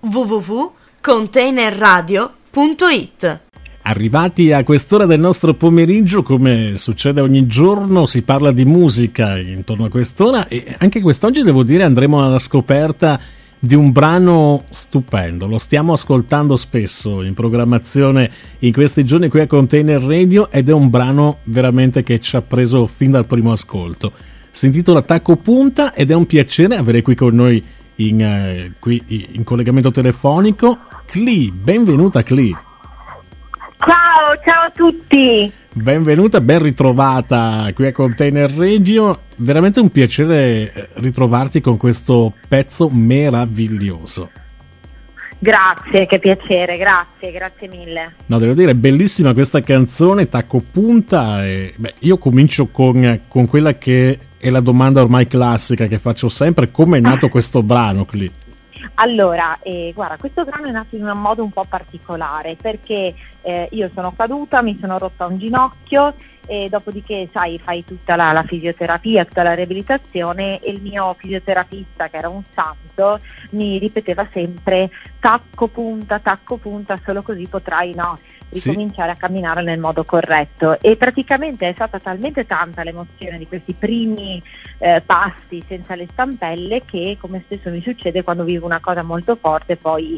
www.containerradio.it. Arrivati a quest'ora del nostro pomeriggio, come succede ogni giorno, si parla di musica intorno a quest'ora e anche quest'oggi devo dire andremo alla scoperta di un brano stupendo. Lo stiamo ascoltando spesso in programmazione in questi giorni qui a Container Radio ed è un brano veramente che ci ha preso fin dal primo ascolto. Si intitola Tacco Punta ed è un piacere avere qui con noi qui in collegamento telefonico Cli. Benvenuta Cli. Ciao a tutti. Benvenuta, ben ritrovata qui a Container Radio. Veramente un piacere ritrovarti con questo pezzo meraviglioso. Grazie, che piacere, grazie mille. No, devo dire, bellissima questa canzone, Tacco Punta. Io comincio con quella che è la domanda ormai classica che faccio sempre: come è nato questo brano, Cli? Allora, guarda, questo brano è nato in un modo un po' particolare perché io sono caduta, mi sono rotta un ginocchio e dopodiché, sai, fai tutta la fisioterapia, tutta la riabilitazione e il mio fisioterapista, che era un santo, mi ripeteva sempre tacco punta, solo così potrai ricominciare a camminare nel modo corretto. E praticamente è stata talmente tanta l'emozione di questi primi passi senza le stampelle che, come spesso mi succede quando vivo una cosa molto forte, poi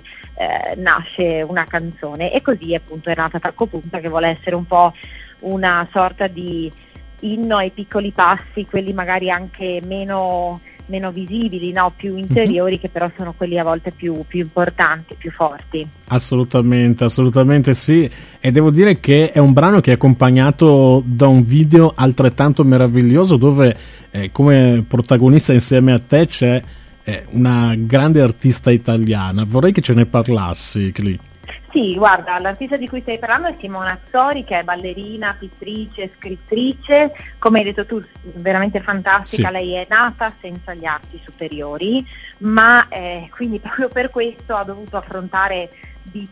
nasce una canzone e così appunto è nata Tacco Punta, che vuole essere un po' una sorta di inno ai piccoli passi, quelli magari anche meno visibili, più interiori, che però sono quelli a volte più importanti, più forti. Assolutamente sì, e devo dire che è un brano che è accompagnato da un video altrettanto meraviglioso dove come protagonista insieme a te c'è una grande artista italiana. Vorrei che ce ne parlassi, Cli. Sì, guarda, l'artista di cui stai parlando è Simona Azzori, che è ballerina, pittrice, scrittrice, come hai detto tu, veramente fantastica. Sì. Lei è nata senza gli arti superiori, ma quindi proprio per questo ha dovuto affrontare dei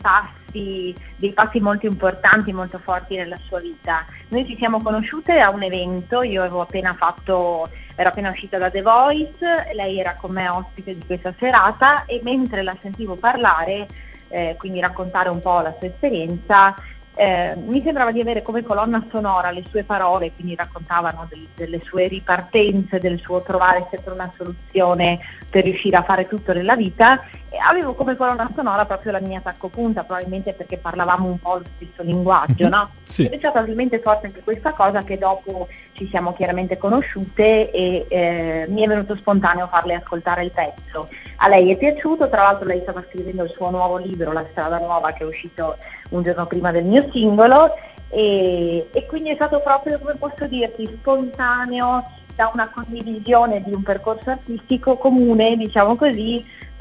passi molto importanti, molto forti nella sua vita. Noi ci siamo conosciute a un evento, io ero appena uscita da The Voice, lei era con me ospite di questa serata e mentre la sentivo parlare, quindi raccontare un po' la sua esperienza, mi sembrava di avere come colonna sonora le sue parole, quindi raccontavano delle sue ripartenze, del suo trovare sempre una soluzione per riuscire a fare tutto nella vita, e avevo come colonna sonora proprio la mia Tacco Punta, probabilmente perché parlavamo un po' lo stesso linguaggio, no? Sì. Ed è stata talmente forte anche questa cosa che dopo ci siamo chiaramente conosciute e mi è venuto spontaneo farle ascoltare il pezzo. A lei è piaciuto, tra l'altro lei stava scrivendo il suo nuovo libro, La strada nuova, che è uscito un giorno prima del mio singolo, e quindi è stato proprio, come posso dirti, spontaneo, da una condivisione di un percorso artistico comune, diciamo così,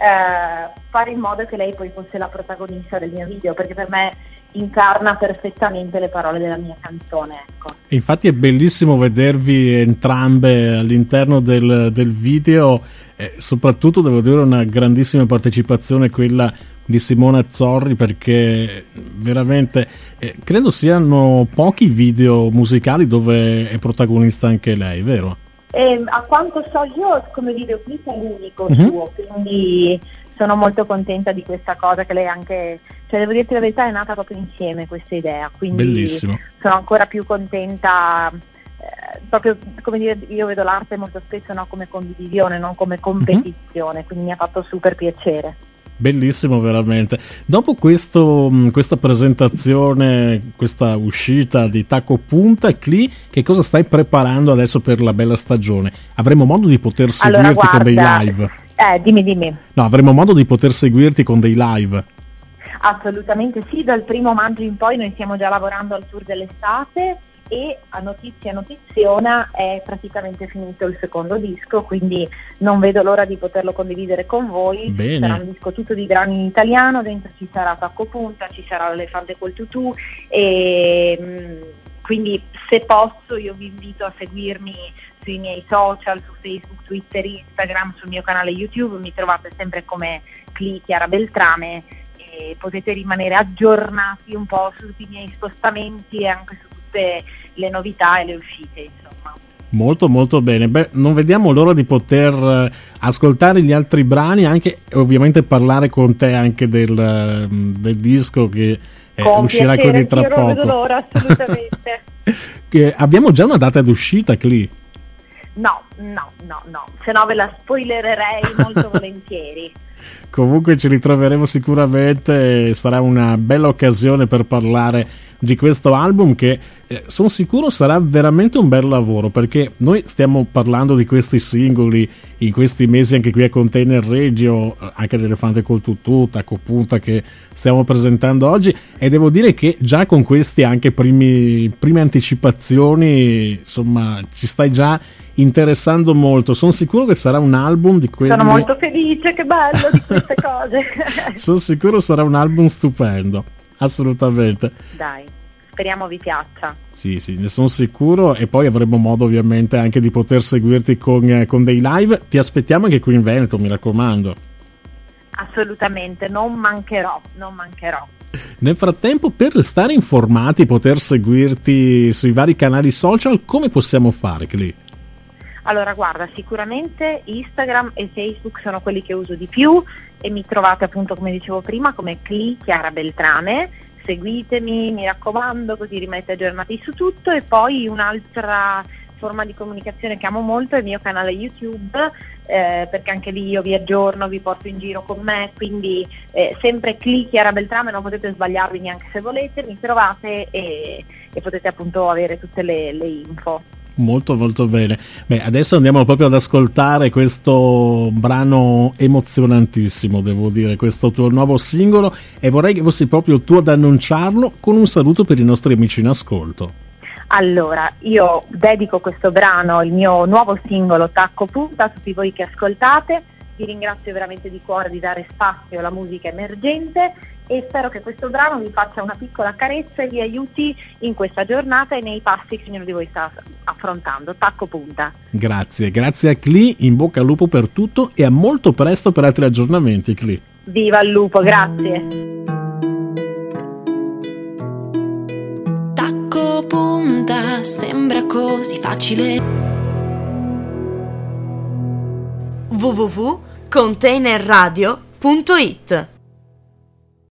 fare in modo che lei poi fosse la protagonista del mio video, perché per me incarna perfettamente le parole della mia canzone, ecco. Infatti è bellissimo vedervi entrambe all'interno del video, soprattutto devo dire una grandissima partecipazione quella di Simona Azzori, perché veramente credo siano pochi video musicali dove è protagonista anche lei, vero? A quanto so io, come videoclip è l'unico suo, quindi sono molto contenta di questa cosa, che lei anche, cioè devo dirti la verità, è nata proprio insieme questa idea, quindi bellissimo. Sono ancora più contenta, proprio come dire, io vedo l'arte molto spesso come condivisione, non come competizione, quindi mi ha fatto super piacere. Bellissimo veramente. Dopo questa presentazione, questa uscita di Tacco Punta, Cli, che cosa stai preparando adesso per la bella stagione? Avremo modo di poter seguirti con dei live? Dimmi. No, avremo modo di poter seguirti con dei live? Assolutamente sì, dal 1 maggio in poi noi stiamo già lavorando al tour dell'estate e a notiziona è praticamente finito il secondo disco, quindi non vedo l'ora di poterlo condividere con voi. Bene. Sarà un disco tutto di brani in italiano, dentro ci sarà Tacco Punta, ci sarà l'elefante col tutù e quindi se posso io vi invito a seguirmi sui miei social, su Facebook, Twitter, Instagram, sul mio canale YouTube, mi trovate sempre come Cli Chiara Beltrame e potete rimanere aggiornati un po' su tutti i miei spostamenti e anche su tutte le novità e le uscite, insomma. Molto molto bene. Beh, non vediamo l'ora di poter ascoltare gli altri brani, anche ovviamente parlare con te anche del disco che uscirà così tra poco. Non vedo l'ora, assolutamente. Abbiamo già una data d'uscita, Cli? No, se no ve la spoilererei molto volentieri. Comunque ci ritroveremo sicuramente, sarà una bella occasione per parlare di questo album che sono sicuro sarà veramente un bel lavoro, perché noi stiamo parlando di questi singoli in questi mesi anche qui a Container Radio, anche l'Elefante col Tutù, Tacco Punta che stiamo presentando oggi, e devo dire che già con questi anche prime anticipazioni, insomma, ci stai già interessando molto. Sono sicuro che sarà un album di quelli... Sono molto felice, che bello di queste cose. Sono sicuro sarà un album stupendo, assolutamente. Dai, speriamo vi piaccia. Sì, ne sono sicuro, e poi avremo modo ovviamente anche di poter seguirti con dei live. Ti aspettiamo anche qui in Veneto, mi raccomando. Assolutamente, non mancherò. Nel frattempo, per restare informati, poter seguirti sui vari canali social, come possiamo fare, Cli? Allora, guarda, sicuramente Instagram e Facebook sono quelli che uso di più, e mi trovate appunto, come dicevo prima, come Cli Chiara Beltrame. Seguitemi, mi raccomando, così rimanete aggiornati su tutto. E poi un'altra forma di comunicazione che amo molto è il mio canale YouTube, perché anche lì io vi aggiorno, vi porto in giro con me, quindi sempre Cli Chiara Beltrame, non potete sbagliarvi neanche se volete, mi trovate e potete appunto avere tutte le info. Molto molto bene. Beh, adesso andiamo proprio ad ascoltare questo brano emozionantissimo, devo dire, questo tuo nuovo singolo, e vorrei che fossi proprio tu ad annunciarlo con un saluto per i nostri amici in ascolto. Allora, io dedico questo brano, il mio nuovo singolo Tacco Punta, a tutti voi che ascoltate. Vi ringrazio veramente di cuore di dare spazio alla musica emergente, e spero che questo brano vi faccia una piccola carezza e vi aiuti in questa giornata e nei passi che ognuno di voi sta affrontando. Tacco Punta. Grazie a Cli, in bocca al lupo per tutto, e a molto presto per altri aggiornamenti, Cli. Viva il lupo, grazie. Tacco Punta, sembra così facile. www.containerradio.it